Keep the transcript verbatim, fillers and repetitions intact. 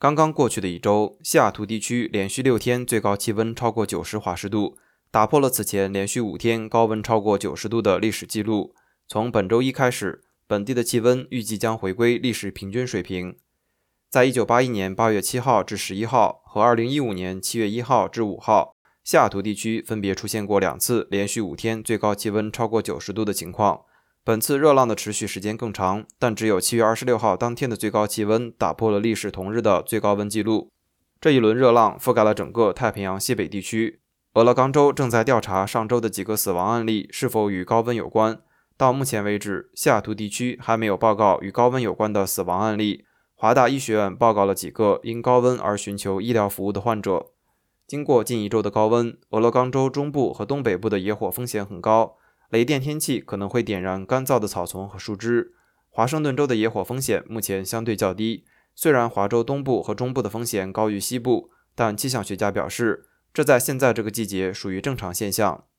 刚刚过去的一周，西雅图地区连续六天最高气温超过九十华氏度，打破了此前连续五天高温超过九十度的历史记录。从本周一开始，本地的气温预计将回归历史平均水平。在一九八一年八月七号至十一号和二零一五年七月一号至五号，西雅图地区分别出现过两次连续五天最高气温超过九十度的情况。本次热浪的持续时间更长，但只有七月二十六号当天的最高气温打破了历史同日的最高温记录。这一轮热浪覆盖了整个太平洋西北地区。俄勒冈州正在调查上周的几个死亡案例是否与高温有关。到目前为止，西雅图地区还没有报告与高温有关的死亡案例。华大医学院报告了几个因高温而寻求医疗服务的患者。经过近一周的高温，俄勒冈州中部和东北部的野火风险很高。雷电天气可能会点燃干燥的草丛和树枝。华盛顿州的野火风险目前相对较低，虽然华州东部和中部的风险高于西部，但气象学家表示，这在现在这个季节属于正常现象。